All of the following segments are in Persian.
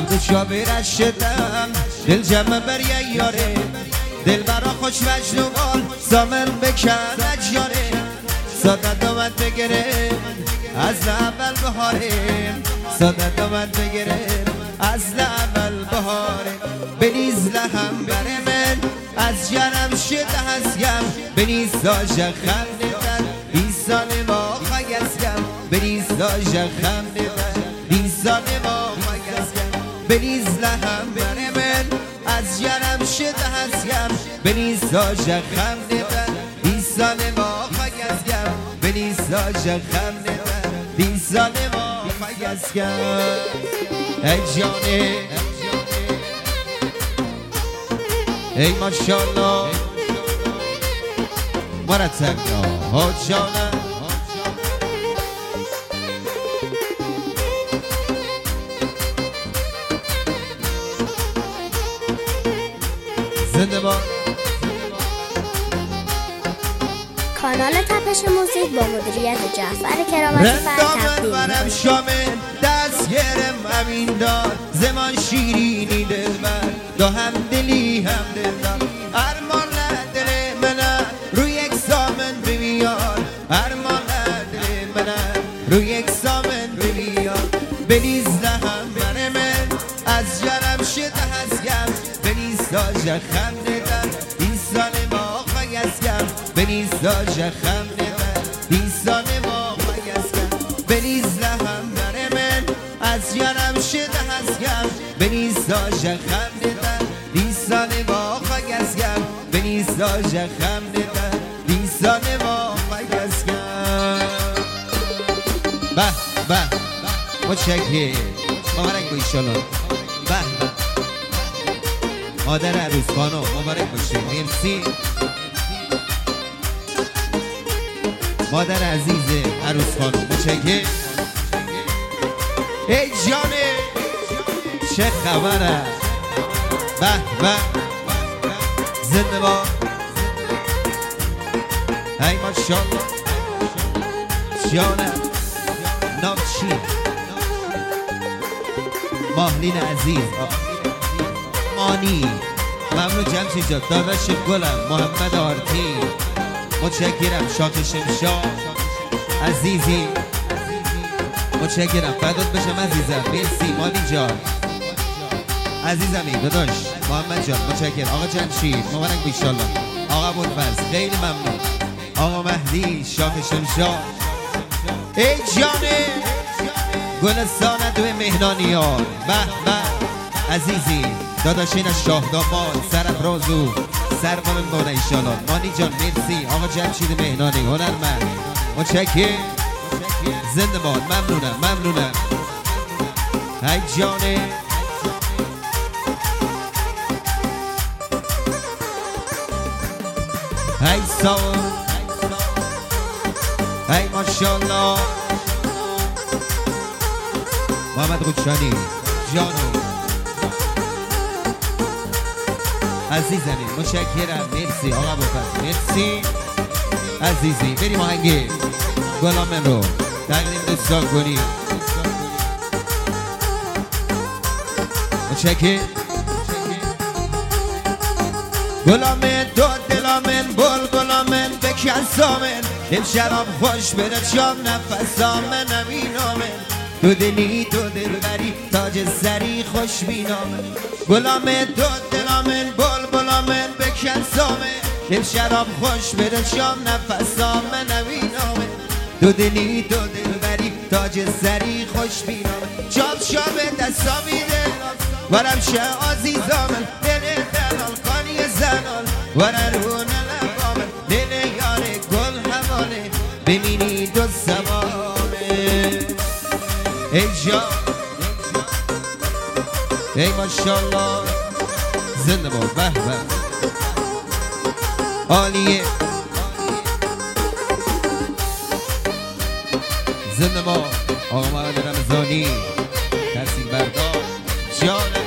عبد شابیرش شدم دل جمع بر یاره دل برا خوش مجنوان زامن بکن اجیاره سادت آمد بگرم از اول بهارم سادت آمد بگرم از اول بهارم بنیز لهم بر من از جرم شده هستم بنیز داجه خندتن ایسان ما خگستم بنیز داجه خندتن ایسان ما خگستم بنیز لهم بر من از جرم شده هستم بنیز داجه خندتن ایسان ما خگستم بنیز داجه خندتن ایسان ما خگستم ای جانه ای ماشالله مرتب ها جانم زنده باد کانال تپش موزیک با مدیریت جعفر کرامتی رندامن منم شامل دست گرم امین دار زمان شیرینی دلبر دو هم دلی هم دلدار ارمان دل منم روی یک سامن بمیار ارمان دل منم روی یک سامن بمیار بلیز لهم بر من از جرم شده هستم بلیز داجه خمدتن ایسان ما خگستم بلیز داجه خمدتن ایسان ما خگستم بلیز لهم بر من از جرم شده هستم بلیز داجه خمدتن ایسان ما خگستم بلیز داجه خمدتن ایسان ما خگستم به به متشکرم مبارک با ایشالله به مادر عروس خانم مبارک باشه مرسی مادر عزیز عروس خانم متشکرم ای جانه چه خبره به به زنده با ای ماشالله جانه نام چی ماهلین عزیز مانی ممنون جمشید جان داداش گلم محمد آرتی متشکرم شاک شمشا عزیزی متشکرم فدات بشم عزیزم مرسی مانی جان عزیزمی داداش محمد جان متشکرم آقا جمشید مبارک بیشالله آقا بودفرز خیلی ممنون آقا مهدی شاک شمشا ای جانه گلستان دو مهنانیان به به عزیزی داداشین از شاهداماد سرافرازو سرمانم بانه ایشالله مانی جان مرسی آقا جمشید مهنانی هنرمند متشکرم زنده باد ممنونم ای جانه ای ساو ای ماشالله محمد قدشانی جانو عزیزمی متشکرم مرسی آقا بفرد مرسی عزیزی بریم آهنگ گلامن رو تقدیم دوستان کنیم متشکرم گلامن دو دلامن بول گلامن بکن سامن امشبم خوش بره شام نفسامن امینامن دو دلی دو دلبری تاج سری خوش بینامن گلامن دو دلامن بول گلامن بکن سامن امشبم خوش بره شام نفسامن امینامن دو دلی دو دلبری تاج سری خوش بینامن چاپ شام دستا میده ورم شه عزیزامن دل دلال خانی زنال وررون لبامن دل یار گل همانه ببینی دو زمانه ای جان ای ماشالله زنده باد به به عالیه زنده باد آقا محمد رمضانی تحصیل بردار جانه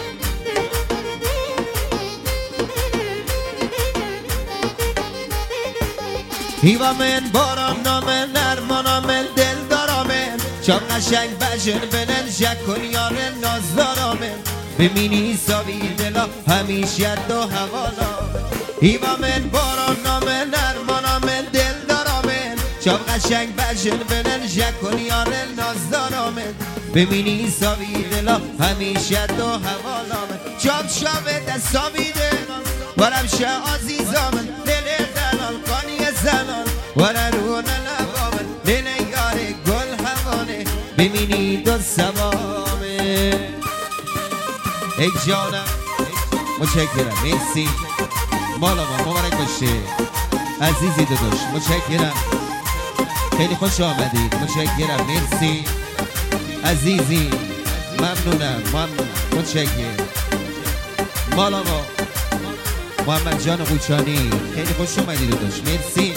هیوامن باران نامن نرمانامن دل دارامن چون قشنگ بجن بنن شکن یارن ناز دارامن ببینی ساوی دلا همیشه دو حوالا ایوامن باران نامن نرمانامن دل دارامن چاب قشنگ بجن بنن جکن یارن نازدارامن ببینی ساوی دلا همیشه دو حوالامن چاب شابه دستاوی دلا ورم شه عزیزامن دل دلال قانی زنان وررون لبامن دل یار گل هوانه ببینی دو سوامه ای جانم متشکرم مرسی مالا ما مبارک باشه عزیزی داداش متشکرم خیلی خوش آمدید متشکرم مرسی عزیزی ممنونم متشکرم مالا ما محمد جان قوچانی خیلی خوش آمدید داداش مرسی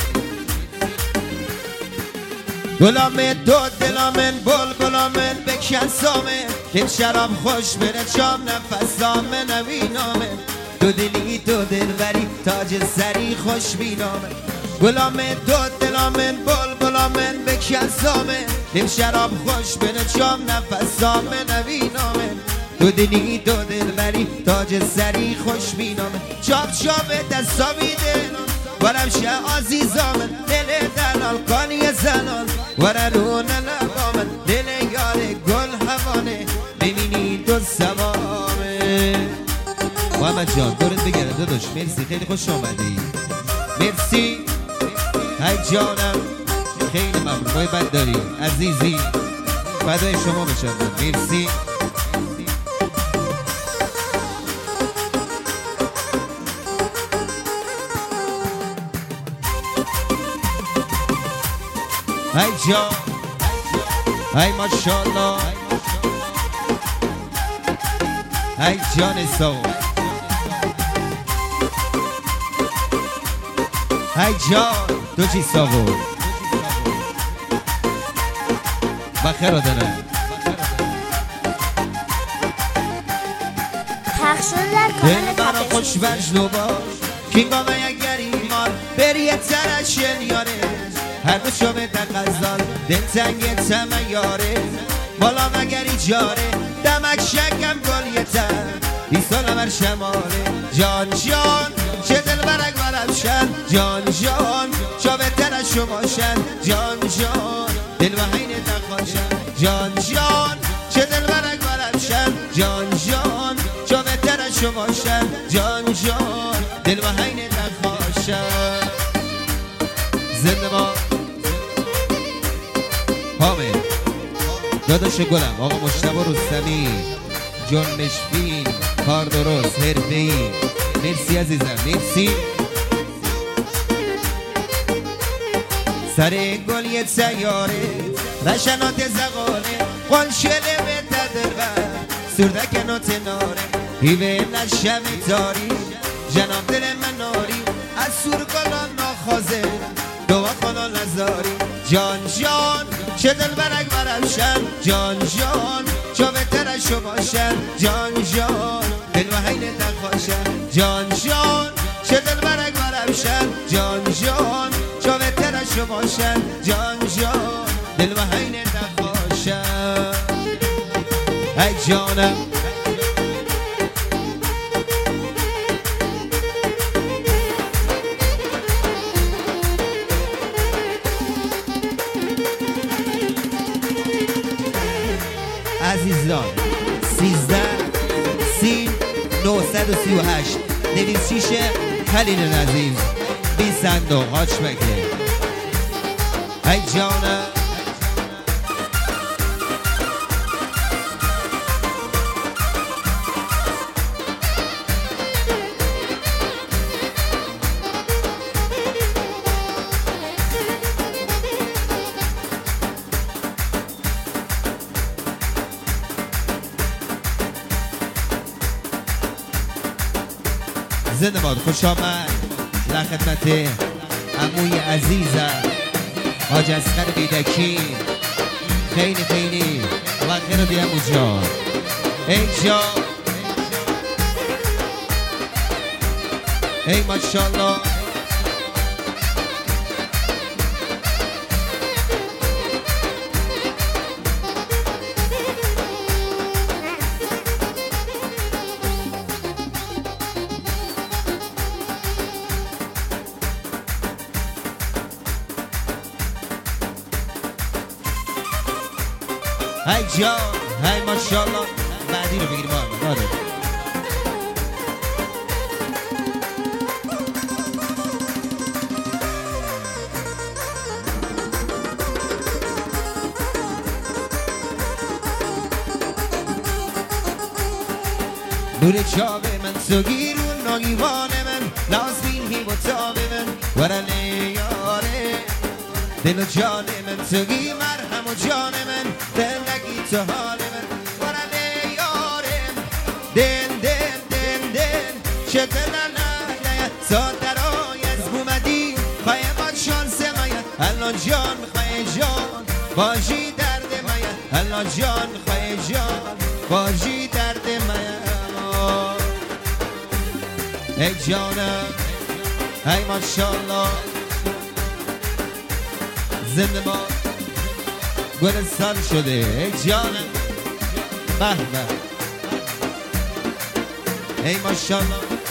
گلامه دو دلامن بل گلامن بکن سامن که شراب خوش بره چام نفسامه نوینامه دو دلی دو دلبری تاج سری خوش بینامه گلامه دو دلامن بل گلامن بکن سامن که شراب خوش بره چام نفسامه نوینامه دو دلی دو دلبری تاج سری خوش بینامه چاپ چاپ دستاوی دلام ورم شه عزیزامن دل دلال قانی زنان وررون لبامن دل یار گل هوانه ببینی دو سوامه محمد جان دورت بگرم داداش مرسی خیلی خوش آمدی مرسی های جانم خیلی ممنون بای بد داری عزیزی فدای شما بشم مرسی ای جان ای ماشاءالله ای جان سو ای جان دو چی ساو بخیر آدنه پخش شده در کانال دل منو خوش تپش وجد باش کینگا و یک گریمان بری ترشن یاره هر دو شبه تقزال دل تنگ تمه یاره بالا مگری جاره دمک شکم گلیتر بیسال امر شماره جان جان چه دل برک برمشن جان جان چا بهتر از شماشن جان جان دل و حین تخواشن جان جان چه دل برک برمشن جان جان چا بهتر از شماشن جان جان دل و حین تخواشن زنده ما حامد داداش گلم آقا مشتبه رستمی جنبش فیلم کار درست حرفه‌ای مرسی عزیزم مرسی سر گل یه سیاره رشنات زغانه قنشله به تدربر سردک نوت ناره هیوه نشم تاری جناب دل من ناری از سور گلان ناخازه دوا خانا نزاری جان جان چه دل برک برمشن جان جان چا بهتر از شماشن جان جان دل و حین تخواشن جان جان چه دل برک برمشن جان جان چا بهتر از شماشن جان جان دل و حین تخواشن ای جانم عزیزان 13 30 938 206 خلیل نظیم 20 صندوق هاچ بکه ای جانم زنده باد خوش آمد در خدمت عموی عزیزم حاج اصغر بیدکی خیلی خیلی وقت رو دیم اونجا ای جا ای ماشاءالله هی جان هی ماشاءالله بعدی رو بگیریم محمد آره نور چاوه من سگیر و ناگیوان من لازمین هی و تابه من ورله یاره دل و جان من سگی مرهم و جان من دل نگی تو حال من ورله یاره دل چه دلنه سادرای از بومدی خواهی با شانس ماید الان جان خواهی جان باشی درد ماید الان جان خواهی جان باشی درد ماید ای جانم ای ماشاءالله زنده ما گلستان شده ای جانم به به ای ماشاءالله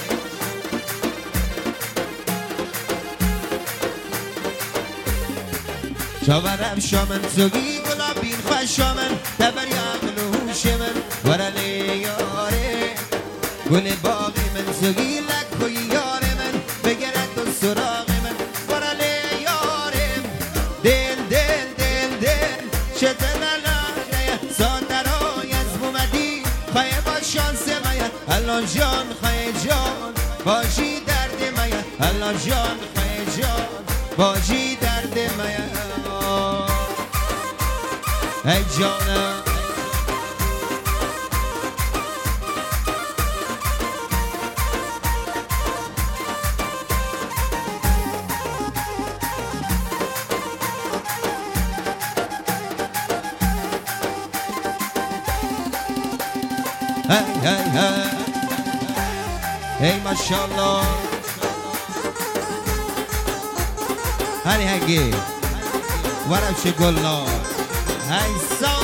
شاورم شامن سوگی گلابین خوش شامن دبر یعقل و هوش من ورلی یاره گل باغ من سوگی لکوی یار من بگرد و سراغ من ورلی یارم دل چه دلالایه سادرای از بومدی خواهی با شانس ماید الان جان خواهی جان باشی درد ماید الان جان خواهی جان باشی درد ماید ای جانم ای ماشاءالله هنی هنگی ورم چه گلنار ای سا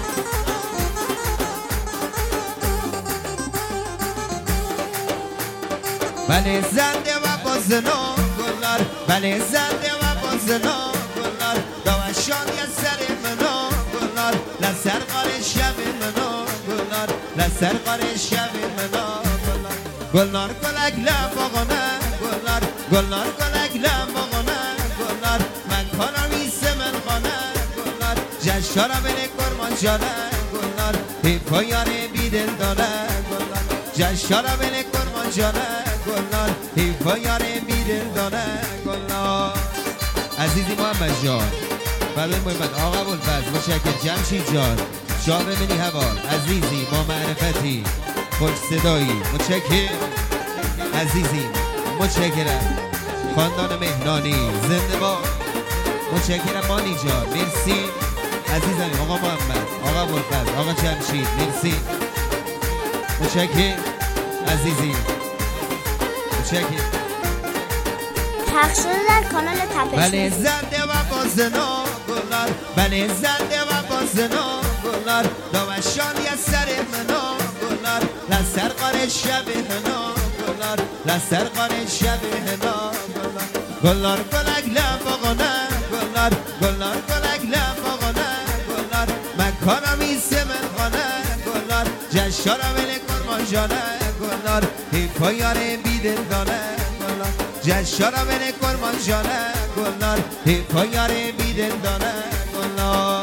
بله زنده و بازنا گلار بله زنده و بازنا گلار دوشان یه سر منا گلار لسر قاره شب منا گلار لسر قاره شب منا گلنار گلک لباغانه گلنار گلنار گلک لباغانه گلنار من کنم ایسه من خانه گلنار جشارا بله کرمان جانه گلنار هیپا یاره بیدل دانه گلنار جشارا بله کرمان جانه گلنار هیپا یاره بیدل دانه گلنار عزیزی محمد جان برای محمد آقا بلفز مشکل جمشید جان شاه منی هوار عزیزی با معرفتی خوش صدایی متشکرم عزیزی متشکرم خاندان مهنانی زنده با متشکرم مانی جان مرسی عزیزم آقا محمد آقا بلفز آقا جمشید مرسی متشکرم عزیزی متشکرم پخش شده در کانال تپش بله زنده و بازنا گلار بله زنده و بازنا گلار دوشان یه سر منا گلار لسر قاره شب هنا گلار لسر قاره شب هنا گلار گلک لباغانه گلار گلار گلک لباغانه گلار من کارم ایسه من خانه گلار جشارا بله کرمان جانه گلار هیپا یاره بیدل دانه گلار جشارا بله کرمان جانه گلار هیپا یاره بیدل دانه گلار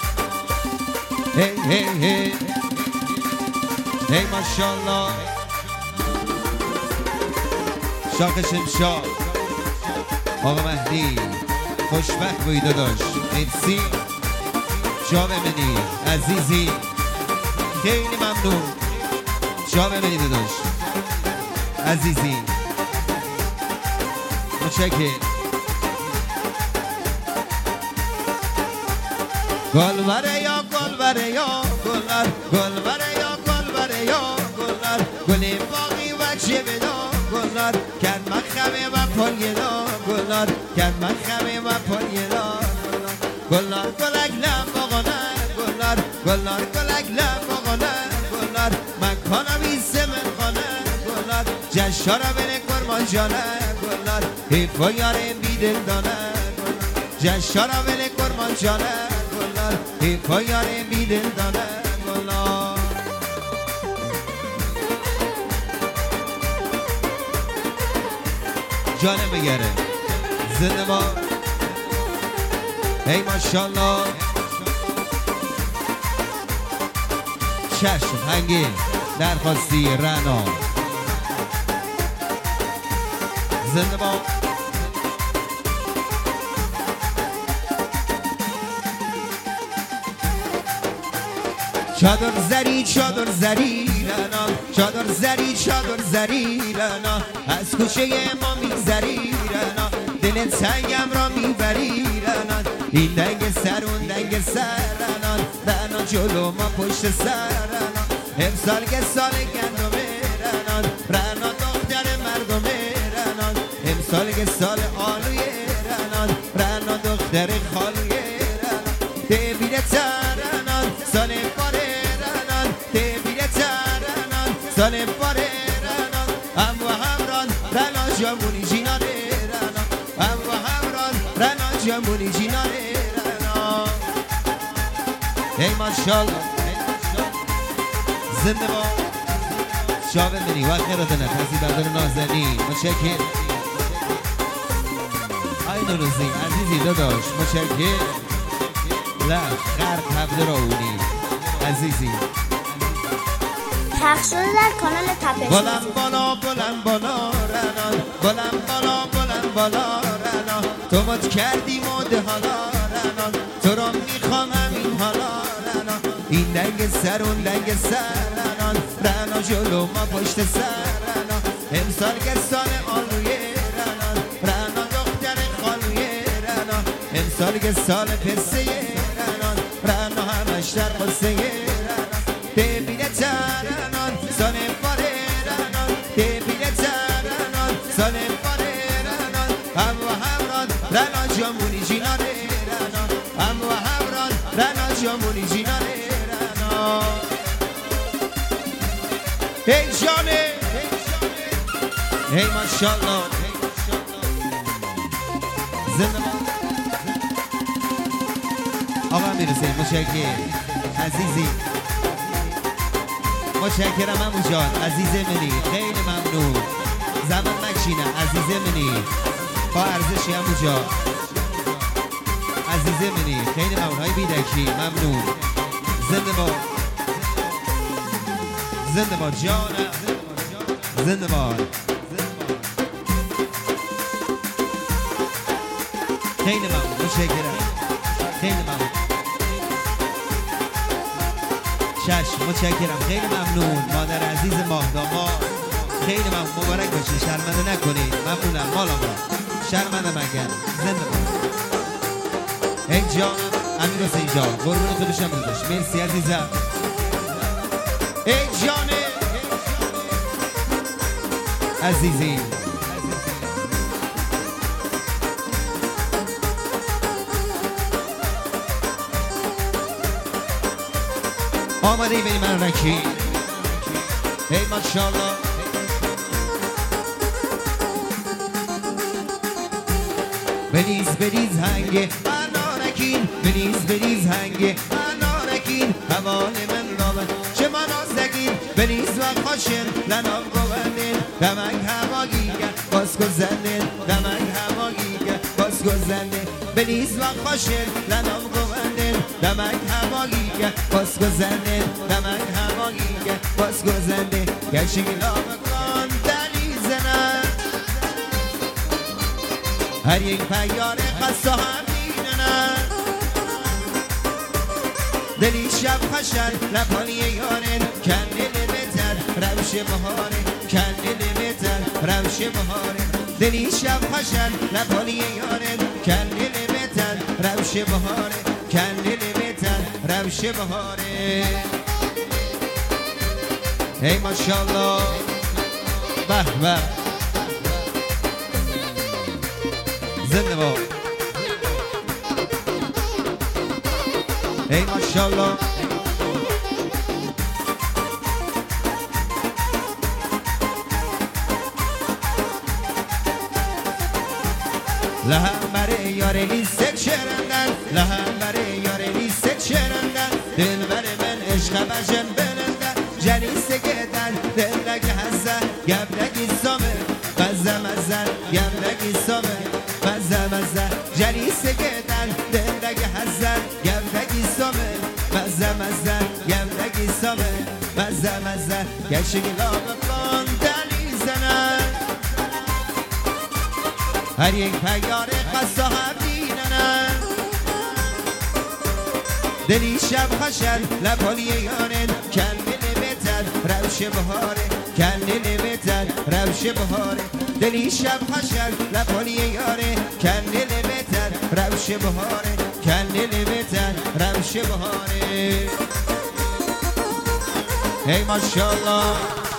هی هی هی هی ماشاءالله شاق شمشاد آقا مهدی خوشبخت بویده داشت مرسی جا بمنی عزیزی خیلی ممنون جا بمنی داشت عزیزی متشکرم گلبره یا گلبره یا گلر گلبره یا گلبره یا گلر گلی باقی و چه بدا گلر کن مخمه و پالگدا گلر کن مخمه و پالگدا گلر گلک لباغانه گلر گلر گلک لباغانه گلر من کنم ایسه من خانه گلر جشارا بله کرمان جانه گلر هیپا یاره بیدل دانه جشارا بله کرمان جانه گلر دانر ای پایان بیدل دانر والا جانه بگره زنده با ای ماشالله چشم هنگی درخواستی رنا زنده با چادر زری چادر زری رنا چادر زری چادر زری رنا از کوچه ما میگذری رنا دل تنگم را میبری رنا این دنگ سر اون دنگ سر رنا جلو ما پشت سر رنا امسال که سال گندمه رنا دختر مردمه رنا امسال که سال آلوی رنا دختر خالوی رنا دبیره ترنان سال پاره رنان دبیره ترنان سال پاره رنان هم و همران رنا جمونی جینانه رنا هم و همران رنا جمونی جینانه رنا ای ماشالله زنده با شابه منی وقت نرادنه کسی بدر نازنی متشکر آی نوروزی عزیزی داداش متشکر لخ غرق حبل راونی عزیزی پخش شده در کانال تپش بلند بالا بلند بالا رنان بلند بالا بلند بالا رنان تو مد کردی مد حالا رنان تو را میخوام همین حالا رنان این دنگ سر اون دنگ سر رنا جلو ما پشت سر رنا امسال که سال آلوی رنا دختر خالوی رنا امسال که سال پسه رنا همش در قصه رنا دبیره ترنان سال پاره رنا دبیره ترنان سال پاره رنا هم و همران رنا جمونی جینانه رنا هم و همران رنا جمونی جینانه رنا ای جانه ای ماشالله زنده آقا میرسه متشکر عزیزی متشکرم عمو جان عزیز منی خیلی ممنون زمان مکشینم عزیز منی با ارزشی عمو جان عزیز منی خیلی ممنون های بیدکی ممنون زنده با زنده با جانم زنده با خیلی ممنون متشکرم خیلی ممنون چشم متشکرم خیلی ممنون مادر عزیز ماهداما خیلی ممنون مبارک باشین شرمنده نکنید ممنونم مالا شرمنده مگر زنده با ای جانم امیر حسین جان قربون تو بشم داداش مرسی عزیزم ای جانه عزیزی آماده ای بری من رکی ای ماشالله بریز بریز هنگه انارکین بریز بریز هنگه انارکین حوال من رابن چه من آزدگین بریز و خاشن لنام گوندین دمک هواگیگه باز گذندین دمک هواگیگه باز گذندین بریز و خاشن لنام گوندین دمک هواگیگه باز گذندین دمک هواگیگه باز گذندین گشنگی لامکان دلیزنن هر یک پیار خسته هم میدنن دلی شب خشن لپانی یارن کندل بتر روش بهاره کندل بتر روش بهاره دلی شب خشن لپانی یارن کندل بتر روش بهاره کندل بتر روش بهاره ای ماشالله به به زنده با ای ماشالله لهم بره یار لیستک شرندن لهم بره یار لیستک geçerinde Dilber ben eşka başım belinde Cenise giden dillek hassa Geblek isome Mezze mezze Geblek isome Mezze mezze Cenise giden dillek hassa Geblek isome Mezze mezze Geblek isome Mezze mezze Geçik lağıklan denizene Her یک پیار قصه هم دیننه دلی شب خشن لبالی یارن کندل بتن روش بهاره کندل بتن روش بهاره دلی شب خشن لبالی یاره کندل بتن روش بهاره کندل بتن روش بهاره هی ماشاءالله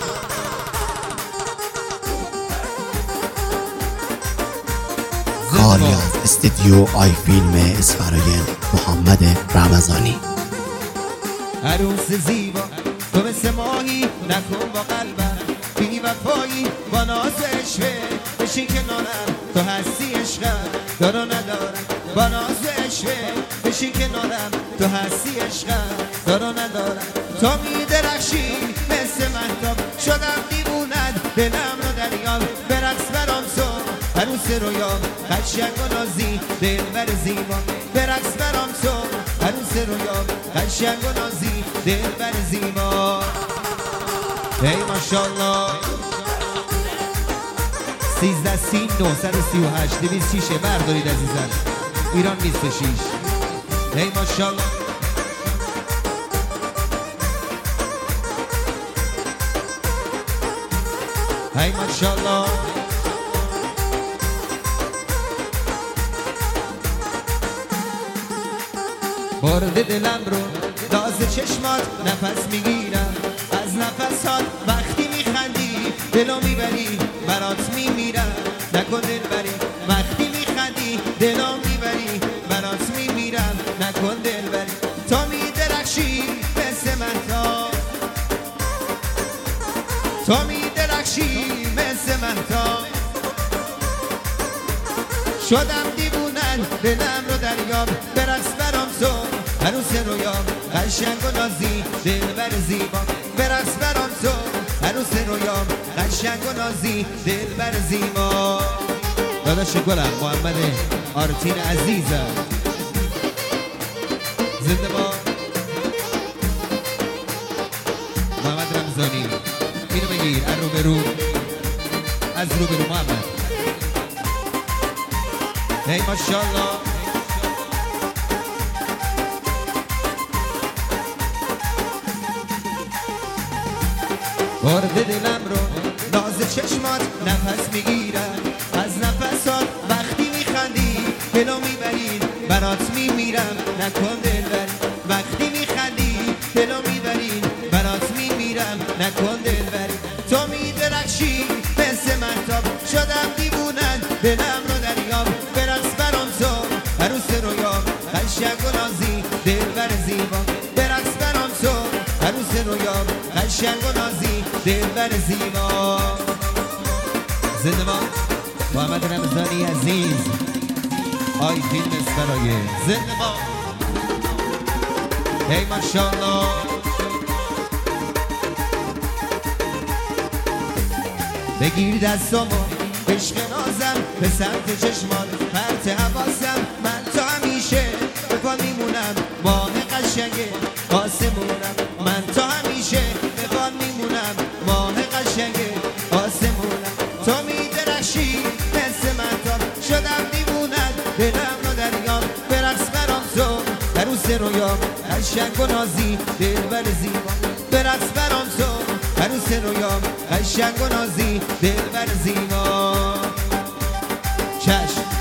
کاری از استودیو آی فیلم اسفراین محمد رمضانی عروس زیبا تو مثل ماهی نکن با قلبم بی وفایی با ناز عشقه بشین کنارم تو هستی عشقم دارو ندارم با ناز عشقه بشین کنارم تو هستی عشقم دارو ندارم تو می درخشی مثل مهتاب شدم دیوونت دلم رو دریاب برقص برام تو عروس رویام قشنگ و نازی دلبر زیبا برقص برام تو عروس رویام قشنگ و نازی دلبر زیبا ای ماشاءالله 13 30 938 206 بردارید عزیزان ایران 26 ای ماشاءالله ای ماشاءالله برده دلم رو داز چشمات نفس میگیرم از نفسات وقتی میخندی دلو میبری برات میمیرم نکن دلبری وقتی میخندی دلو میبری برات میمیرم نکن دلبری تو میدرخشی مثل مهتاب تو میدرخشی مثل مهتاب شدم دیوونن دلم رو دریاب برقص برام تو عروس رویام قشنگ و نازی دلبر زیبا برقص برام تو عروس رویام قشنگ و نازی دلبر زیبا داداش گلم محمد آرتین عزیزم زنده با محمد رمضانی اینو بگیر از رو به رو از رو به رو محمد ای ماشاءالله برده دلم رو ناز چشمات نفس میگیرم از نفسات وقتی میخندی دلو میبری برات میمیرم نکن دلبری وقتی میخندی دلو میبری برات میمیرم نکن دلبری تو میدرخشی مثل مهتاب شدم دیوونن دلم رو دریاب برقص برام تو عروس رویام قشنگ و نازی دلبر زیبا برقص برام تو عروس رویام قشنگ و نازی دلبر زیبا زنده با محمد رمضانی عزیز آی فیلم اسفراین زنده با هی ماشاءالله بگیر دستامو عشق نازم به سمت چشمان پرت حواسم من تو همیشه به پا میمونم ماه قشنگه آسمونم من تو همیشه به پا میمونم ماه قشنگه آسمونم تو میدرخشی مثل مهتاب شدم دیوونت دلم رو دریاب برقص برام تو عروس رویام قشنگ و نازی دلبر زیبا برقص برام تو عروس رویام قشنگ و نازی دلبر زیبا چشم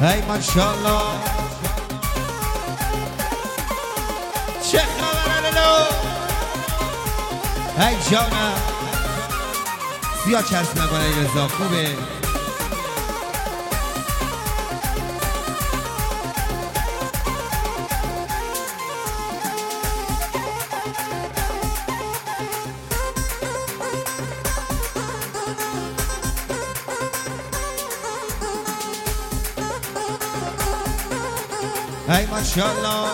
ای ماشاءالله چه خبره لو ای جانم زیاد چرس نکنه ای رضا خوبه ای ماشاءالله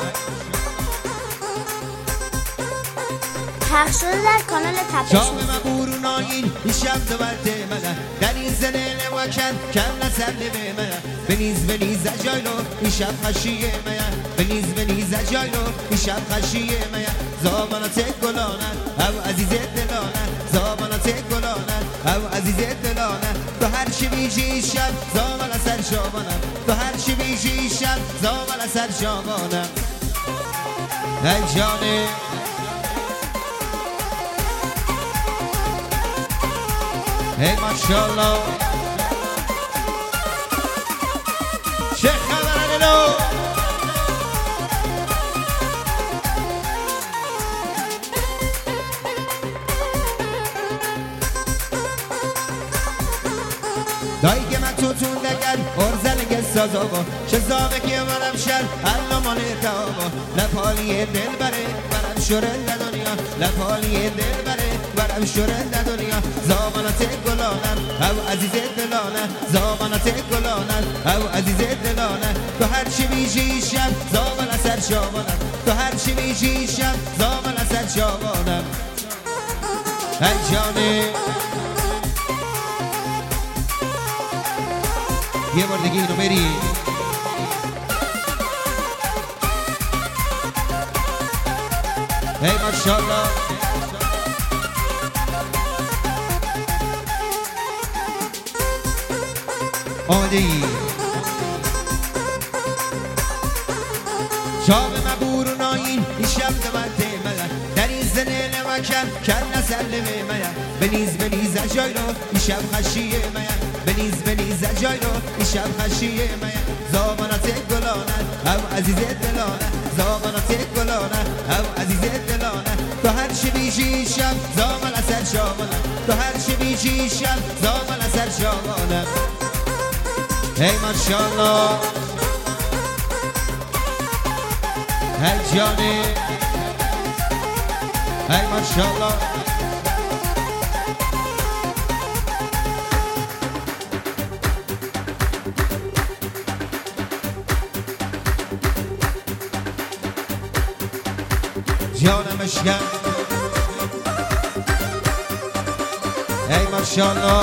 پخش شده در کانال تپش جام مبورون آین شب دوباره منه در این زنه نواکن کم نسلی به منه بنیز اجایلو این شب خشیه منه بنیز اجایلو این شب خشیه منه زابانات گلانه او عزیز دلانه زابانات گلانه او عزیز دلانه تو هر چی بیجی شب زابان سر شابانه تو هر چی بیجی شب زابان سر شابانه ای جانه ای ماشاءالله چه خبره لو دایی که من تو دگر ارزلگ سازا با چه زابه که منم شر علمان اتابا لپالی دل بره برم شره دنیا لپالی دل بره برم شره دنیا زابانات گلانم او عزیز دلانه زابانات گلانم او عزیز دلانه تو هر چی بیجی شب زابان اثر شابانم تو هر چی بیجی شب زابان اثر شابانم ای جانه یه بار دیگه اینو بری ای ماشاءالله آمده ای شام مبورون آین این شب دوباره منه در این زنه نمکن کن نسل منه بنیز اجایلو این شب خشیه منه بنیز اجایلو این شب خشیه منه زابانات گلانه او عزیز دلانه زابانات گلانه او عزیز دلانه تو هر چی بیجی شب زابان اثر شابانه تو هر چی بیجی شب زابان اثر شابانه ای ماشاءالله ای جانه ای ماشاءالله جانم اشکم ای ماشاءالله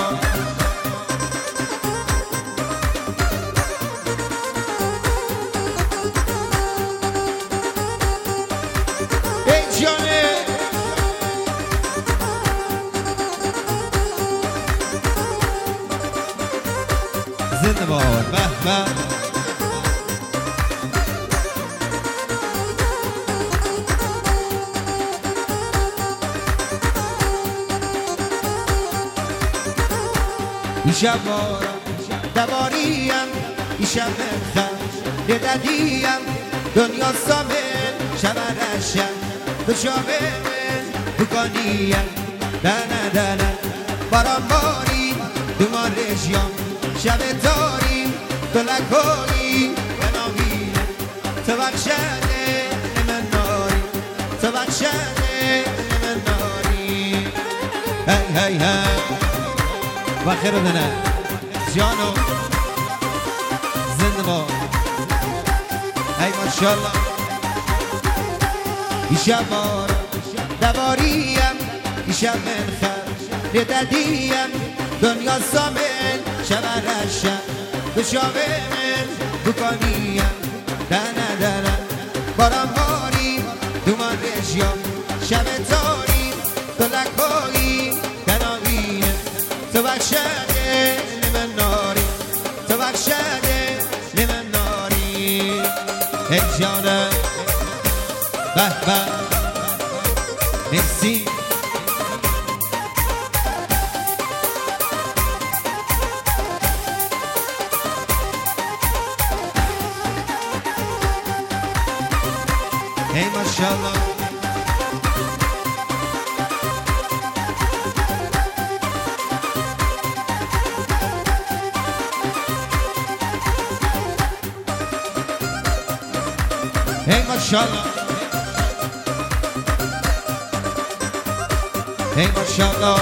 ای جانه زنده باد به به شب دواریم شب خم یه ددیم دنیا سامن شب رشم تو شابه بکنیم دنه باران باری دو ما رژیم شب تاریم تو لکاری بنامیم تو بخشده من ناری تو بخشده من ناری هی و خیر دنه جانو زنده با ای ماشاءالله ایشب بار دواریم ایشب من خر ددیم دنیا سامن شب رشم به شابه من بکنیم دنه باران باریم دومان رژیم شب تاریم تو لکاییم دناویم تو بخشده من ناری تو بخشده من ناری ای جانم به به مرسی هی ماشاءالله هی ماشاءالله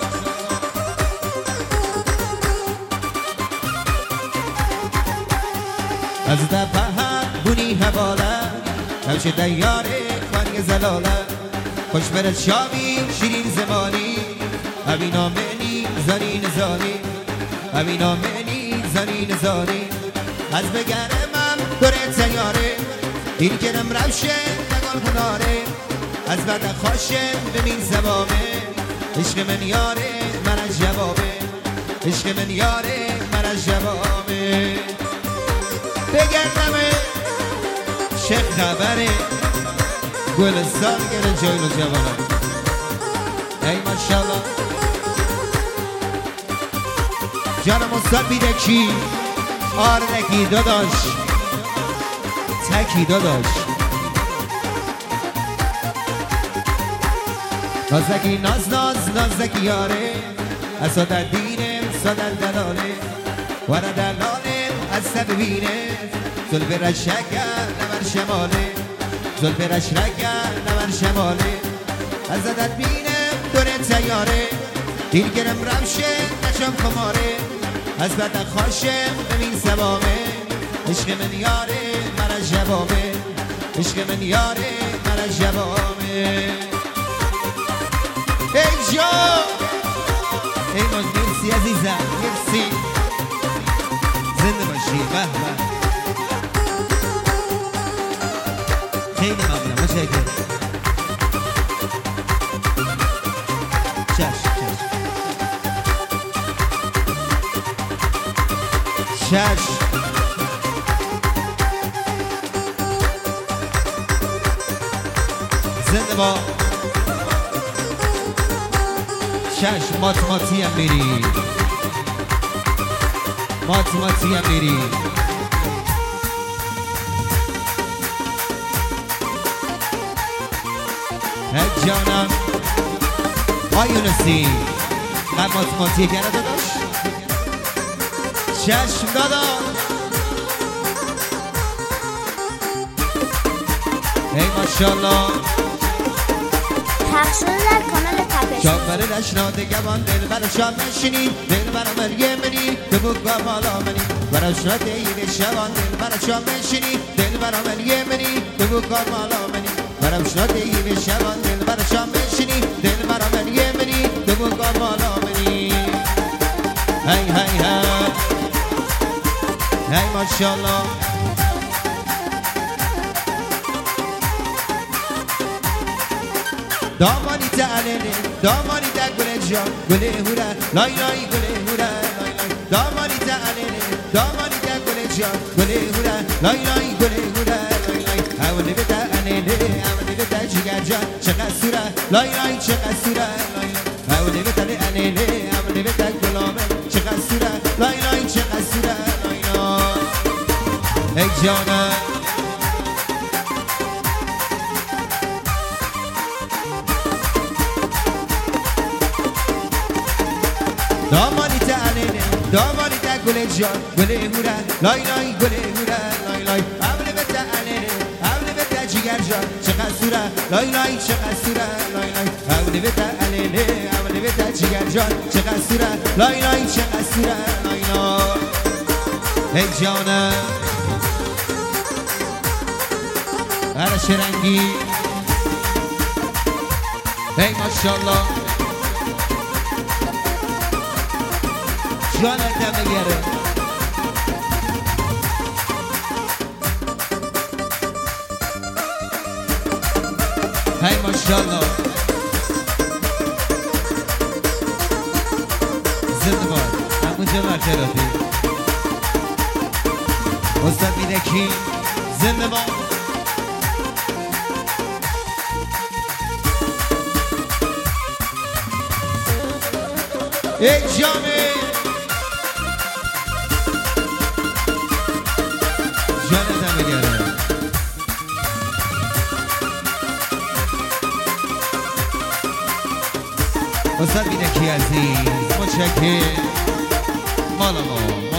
از دفعه بونی حواله نوش دیاره خانگ زلاله خوش برد شامی شیرین زمانی اوینا منی زنین زانی اوینا منی زنین زانی از بگرمم دوره تیاره این گرم روشه نگال هناره از بعد خواشم ببین زبامه عشق من یاره من از جوابه عشق من یاره من از جوابه بگردمه چه خبره گلستان گره جایل و جوانه ای ماشاءالله جانم استاد بیدکی آردکی داداش تکی داداش نازکی ناز ناز نازکی یاره از صدر دینم صدر دلاله ورد دلاله از سب بینه زلف رشکر نمر شماله زلف رشکر نمر شماله از زدت بینم دوره تیاره دیر گرم روشه نشم خماره از بدن خواشم ببین سبامه عشق من یاره من از جوامه عشق من یاره من از جوامه ای جا ای ماز مرسی عزیزم مرسی زنده باشی به به خیلی ممنونم متشکرم چشم زنده با چشم ماتماتی هم میری ماتماتی هم میری هی جانم آیونسی من ماتماتی گره داداش چشم دادا ای ماشاءالله پخش شده در کانال تپش شام بره نشناده گوان دل برا شام نشینی دل برا مریه منی دبو گوالا منی برا شناده ایوه شوان دل برا شام نشینی دل برا مریه منی دبو گوالا منی برا شناده ایوه شوان دل برا شام نشینی دل برا مریه منی دبو گوالا منی هی هی هی هی ماشاءالله دامانی تعلنه دامانی تا گل جان گل هوره لای لای گل هوره لای لای دامانی تعلنه دامانی تا گل جان گل هوره لای لای گل هوره لای لای اولی به تعلنه اولی به تجیگر جان چقدر سوره لای لای چقدر سوره لای لای اولی به تعلنه اولی به تگلامه چقدر سوره لای لای چقدر سوره لای لای ای جانم دامانی تعلنه دامانی تا گل جان گل هوره لای لای گل هوره لای لای اولی به تعلنه اولی به تجیگر جان چقدر سوره لای لای چقدر سوره لای لای اولی به تعلنه اولی به تجیگر جان چقدر سوره لای لای چقدر سوره لای لای ای جانم هر شرنگی ای ماشاءالله جانت بگیره هی ماشاءالله زنده باد همون جمع ترافی استاد میدکی زنده باد ای جامعه جانت بگیره استاد بیدکی عزیز متشکرم مالا ما